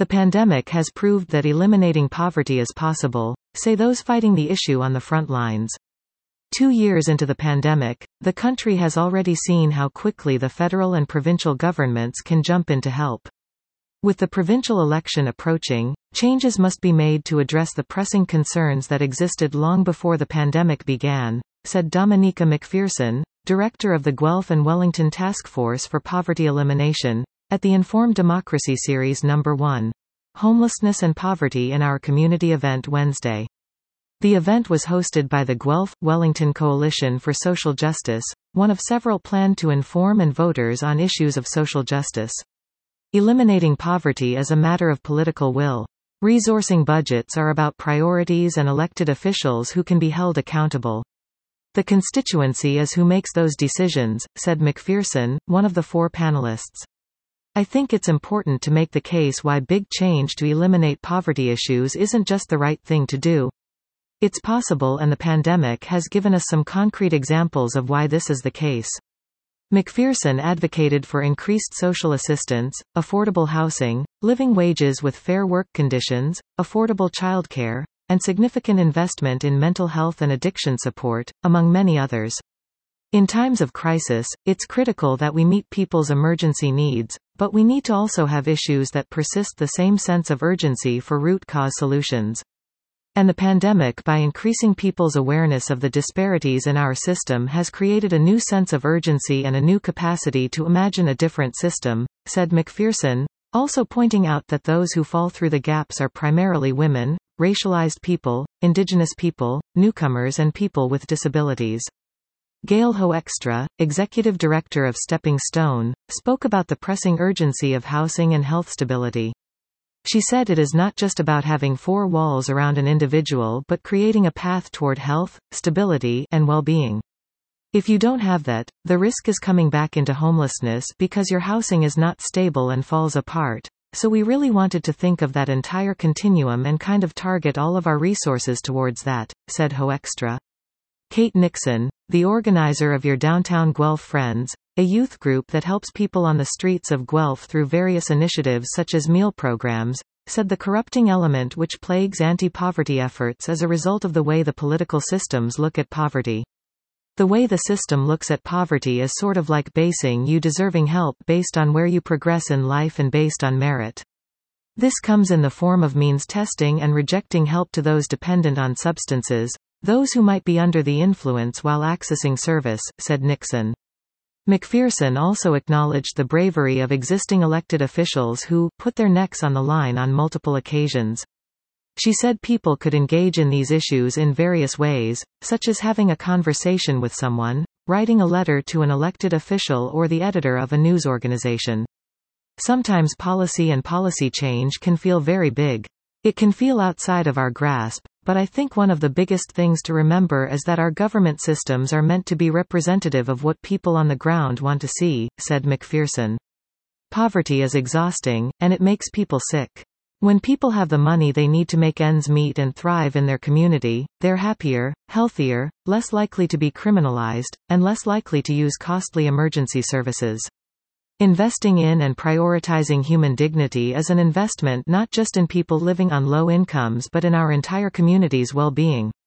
The pandemic has proved that eliminating poverty is possible, say those fighting the issue on the front lines. 2 years into the pandemic, the country has already seen how quickly the federal and provincial governments can jump in to help. With the provincial election approaching, changes must be made to address the pressing concerns that existed long before the pandemic began, said Dominica McPherson, director of the Guelph and Wellington Task Force for Poverty Elimination, at the Informed Democracy Series No. 1, Homelessness and Poverty in Our Community event Wednesday. The event was hosted by the Guelph-Wellington Coalition for Social Justice, one of several planned to inform and voters on issues of social justice. Eliminating poverty is a matter of political will. Resourcing budgets are about priorities and elected officials who can be held accountable. The constituency is who makes those decisions, said McPherson, one of the 4 panelists. I think it's important to make the case why big change to eliminate poverty issues isn't just the right thing to do. It's possible, and the pandemic has given us some concrete examples of why this is the case. McPherson advocated for increased social assistance, affordable housing, living wages with fair work conditions, affordable childcare, and significant investment in mental health and addiction support, among many others. In times of crisis, it's critical that we meet people's emergency needs, but we need to also have issues that persist the same sense of urgency for root cause solutions. And the pandemic, by increasing people's awareness of the disparities in our system, has created a new sense of urgency and a new capacity to imagine a different system, said McPherson, also pointing out that those who fall through the gaps are primarily women, racialized people, indigenous people, newcomers and people with disabilities. Gail Hoekstra, executive director of Stepping Stone, spoke about the pressing urgency of housing and health stability. She said it is not just about having 4 walls around an individual but creating a path toward health, stability, and well-being. If you don't have that, the risk is coming back into homelessness because your housing is not stable and falls apart. So we really wanted to think of that entire continuum and kind of target all of our resources towards that, said Hoekstra. Kate Nixon, the organizer of Your Downtown Guelph Friends, a youth group that helps people on the streets of Guelph through various initiatives such as meal programs, said the corrupting element which plagues anti-poverty efforts is a result of the way the political systems look at poverty. The way the system looks at poverty is sort of like basing you deserving help based on where you progress in life and based on merit. This comes in the form of means testing and rejecting help to those dependent on substances, those who might be under the influence while accessing service, said Nixon. McPherson also acknowledged the bravery of existing elected officials who put their necks on the line on multiple occasions. She said people could engage in these issues in various ways, such as having a conversation with someone, writing a letter to an elected official or the editor of a news organization. Sometimes policy and policy change can feel very big. It can feel outside of our grasp, but I think one of the biggest things to remember is that our government systems are meant to be representative of what people on the ground want to see, said McPherson. Poverty is exhausting, and it makes people sick. When people have the money they need to make ends meet and thrive in their community, they're happier, healthier, less likely to be criminalized, and less likely to use costly emergency services. Investing in and prioritizing human dignity is an investment not just in people living on low incomes but in our entire community's well-being.